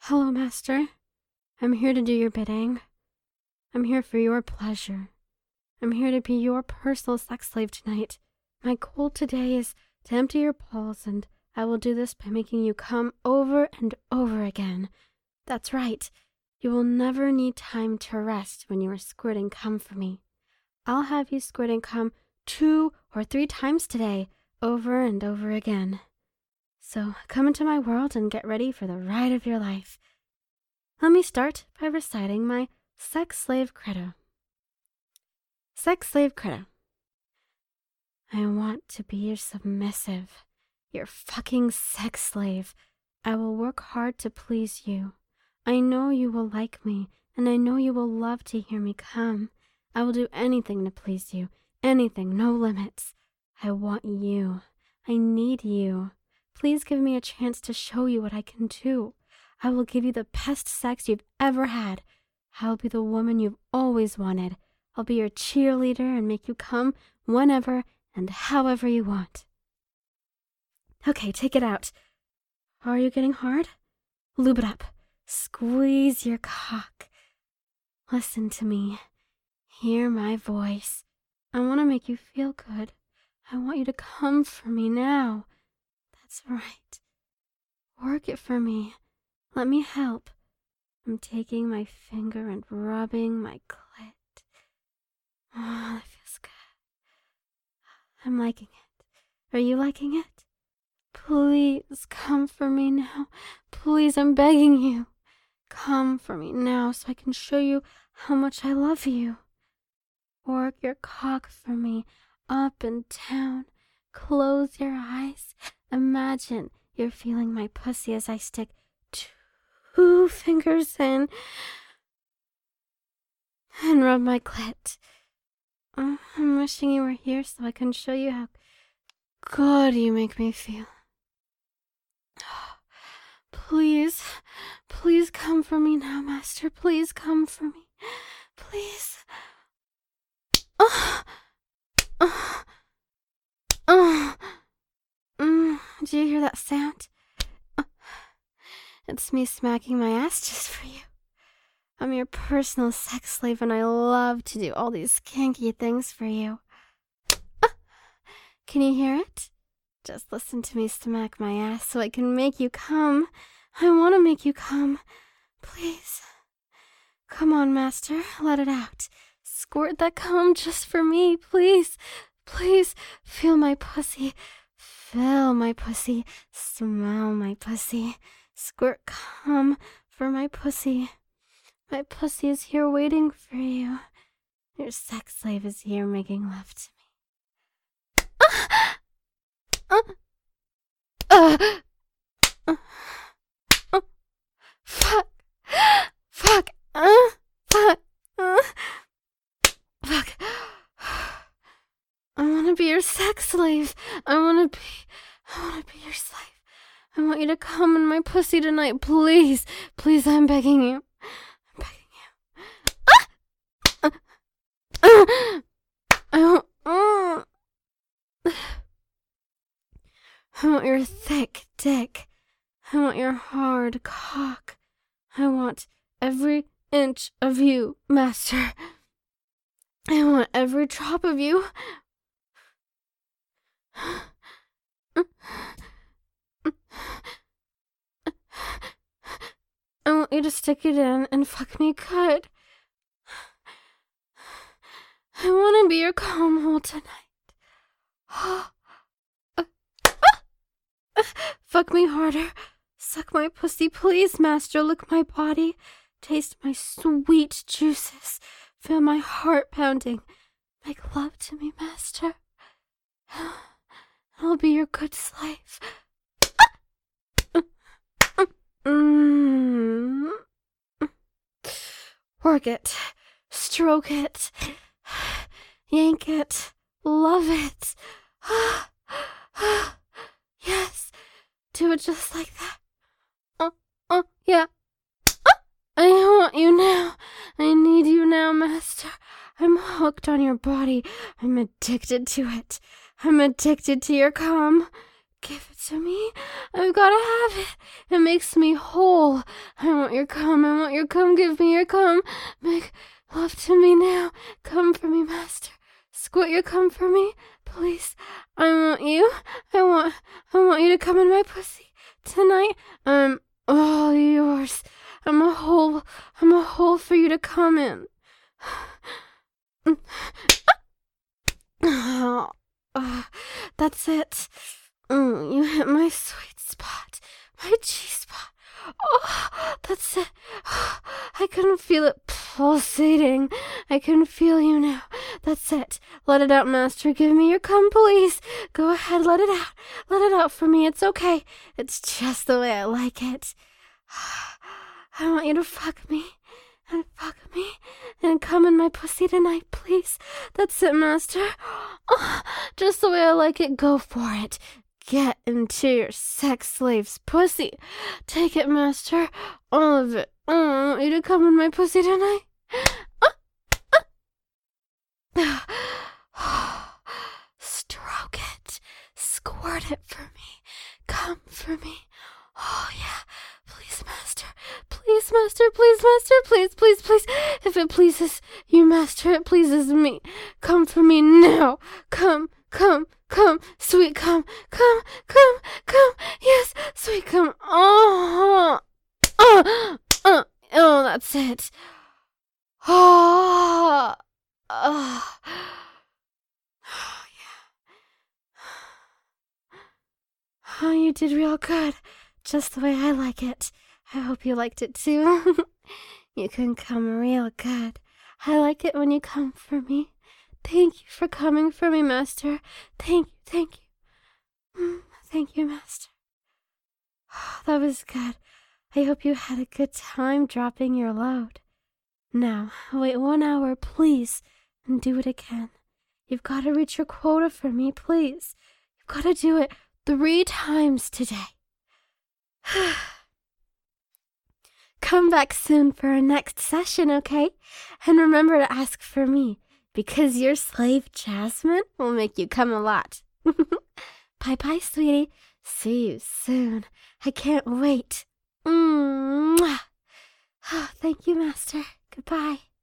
Hello, Master. I'm here to do your bidding. I'm here for your pleasure. I'm here to be your personal sex slave tonight. My goal today is to empty your balls, and I will do this by making you come over and over again. That's right. You will never need time to rest when you are squirting cum for me. I'll have you squirting cum 2 or 3 times today, over and over again. So come into my world and get ready for the ride of your life. Let me start by reciting my sex slave credo. Sex slave credo. I want to be your submissive, your fucking sex slave. I will work hard to please you. I know you will like me, and I know you will love to hear me come. I will do anything to please you, anything, no limits. I want you. I need you. Please give me a chance to show you what I can do. I will give you the best sex you've ever had. I'll be the woman you've always wanted. I'll be your cheerleader and make you come whenever and however you want. Okay, take it out. Are you getting hard? Lube it up. Squeeze your cock. Listen to me. Hear my voice. I want to make you feel good. I want you to come for me now. That's right. Work it for me. Let me help. I'm taking my finger and rubbing my clit. Oh, that feels good. I'm liking it. Are you liking it? Please come for me now. Please, I'm begging you. Come for me now so I can show you how much I love you. Work your cock for me, up and down. Close your eyes. Imagine you're feeling my pussy as I stick 2 fingers in and rub my clit. I'm wishing you were here so I can show you how good you make me feel. Please, please come for me now, Master. Please come for me. Please. Do you hear that sound? It's me smacking my ass just for you. I'm your personal sex slave and I love to do all these kinky things for you. Can you hear it? Just listen to me smack my ass so I can make you come. I want to make you come. Please. Come on, Master. Let it out. Squirt that cum just for me, please. Please. Feel my pussy. Feel my pussy. Smell my pussy. Squirt cum for my pussy. My pussy is here waiting for you. Your sex slave is here making love to me. Fuck. Fuck. Fuck. Fuck. I want to be your sex slave. I want to be your slave. I want you to come in my pussy tonight, please. Please, I'm begging you. I'm begging you. I want your thick dick. I want your hard cock. I want every inch of you, Master. I want every drop of you. I want you to stick it in and fuck me good. I want to be your calm hole tonight. Fuck me harder. Suck my pussy, please, Master. Lick my body. Taste my sweet juices. Feel my heart pounding. Make love to me, Master. I'll be your good slave. Work it. Stroke it. Yank it. Love it. Yes. Do it just like that. Yeah. I want you now. I need you now, Master. I'm hooked on your body. I'm addicted to it. I'm addicted to your cum. Give it to me. I've gotta have it. It makes me whole. I want your cum. I want your cum. Give me your cum. Make love to me now. Come for me, master. Squirt your cum for me, please. I want you. I want you to come in my pussy tonight. I'm all yours. I'm a hole for you to come in. That's it. You hit my sweet spot, my G-spot. Oh, that's it. I can feel it pulsating. I can feel you now. That's it. Let it out, master. Give me your cum, please. Go ahead, let it out. Let it out for me. It's okay. It's just the way I like it. I want you to fuck me. And fuck me. And come in my pussy tonight, please. That's it, master. Oh, just the way I like it. Go for it. Get into your sex slave's pussy. Take it, master. All of it. I want you to come in my pussy tonight. Stroke it. Squirt it for me. Come for me. Oh, yeah. Please, master. Please, master. Please, master. Please, please, please. If it pleases you, master, it pleases me. Come for me now. Come. Sweet come. Yes, sweet come. Oh, that's it. Oh, yeah. Oh, you did real good. Just the way I like it. I hope you liked it too. You can come real good. I like it when you come for me. Thank you for coming for me, master. Thank you. Thank you, master. That was good. I hope you had a good time dropping your load. Now, wait 1 hour, please, and do it again. You've got to reach your quota for me, please. You've got to do it 3 times today. Come back soon for our next session, okay? And remember to ask for me, because your slave Jasmine will make you come a lot. Bye-bye, sweetie. See you soon. I can't wait. Mwah. Oh, thank you, master. Goodbye.